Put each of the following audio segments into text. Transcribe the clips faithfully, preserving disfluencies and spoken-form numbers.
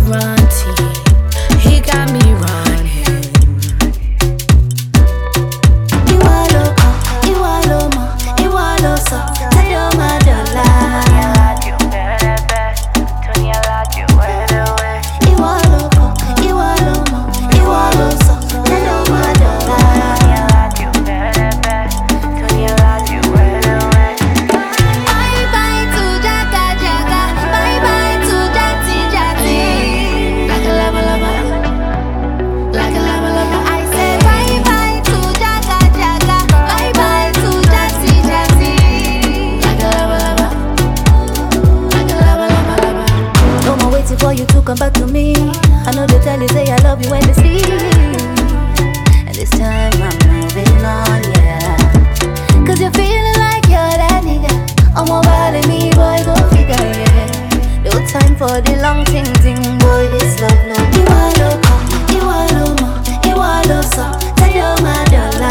guarantee. He got me running. Iwa lo kan, iwa lo mo, iwa lo so. Tayo madola. Iwa lo kan, iwa lo mo, iwa lo so. Tayo madola. Bye bye to jaga jaga, bye bye to jati jati. Like a lava lava, like a lava lava. I say bye bye to jaga jaga, bye bye to jati jati. Like a lava lava, like a lava lava lava. No more waiting for you to come back to me. I know they tell you say I love you when they sleep, and this time I'm moving on, yeah. Cause you're feeling like you're that nigga. I'm over me, boy, go figure, yeah. No time for the long thing, thing, boy, this love, no. You are loco, you are lomo, you are loso. Tell your madola.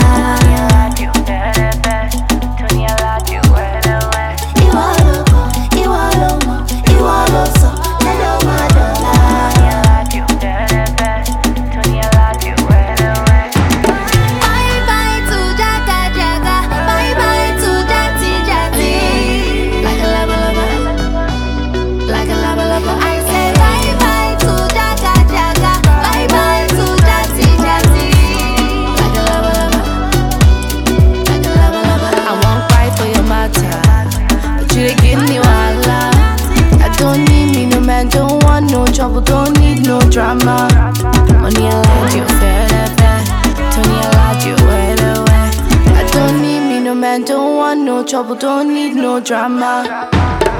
You are loco, you are lomo, you are loso. Tell your madola. Bye bye to jaga jaga, bye bye to jati jati. Like a lava lava, like a lava lava. I say bye bye to jaga jaga, bye bye to jati jati. Like a lava lava, like a lava lava. I won't fight for your matter, but you dey give me wahala. I don't need me no man, don't want no trouble, don't need no drama. Money I like you, fair, fair. Tony I like you, well, well. I don't need me no man, don't want no trouble, don't need no drama.